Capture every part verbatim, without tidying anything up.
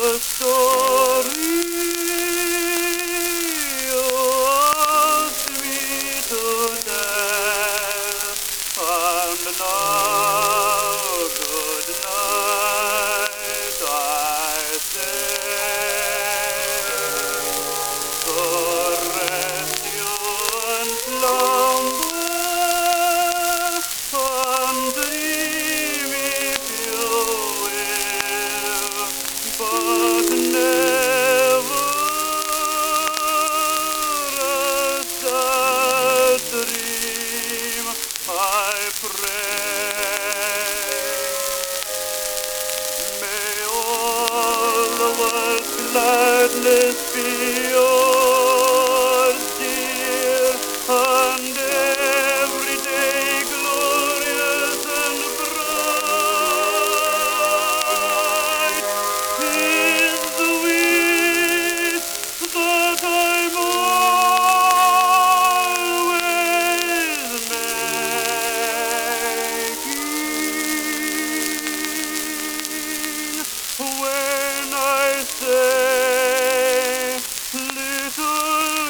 the story of sweet death. And now, good night, I say. So rest you and slumber, and dream if you will, but never a sad dream, I pray. May all the world's gladness be yours, dear, and every day glorious and bright is the wish that I'm always making when I say, little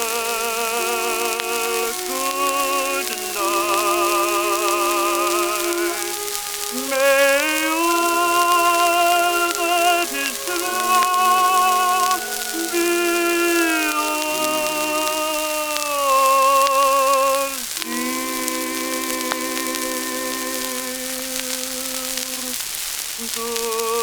girl, good night. May all that is true be yours, dear. Good